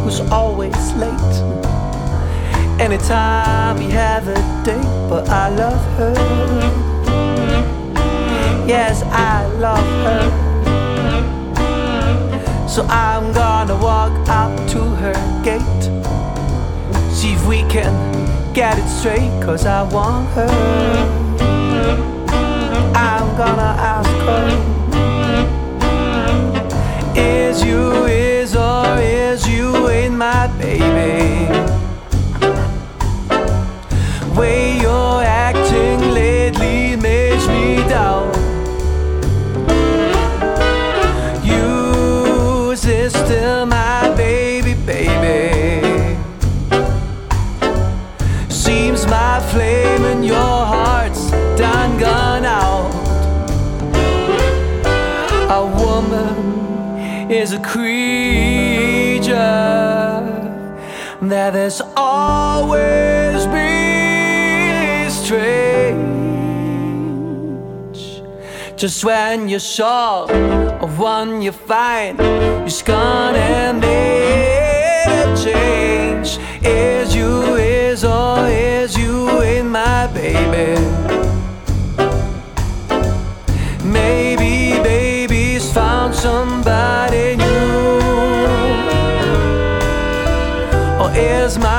who's always late. Anytime we have a date, but I love her. Yes, I love her. So I'm gonna walk out to her gate, see if we can get it straight, 'cause I want her. I'm gonna ask her, is you ain't my baby? Way you're acting lately makes me down. You is still my baby, baby. Seems my flame in your heart's done gone out. A woman is a creature that has always been strange. Just when you're sure of one you find, you're gonna make a change. Is you ain't my baby? Maybe baby's found somebody new. Or is my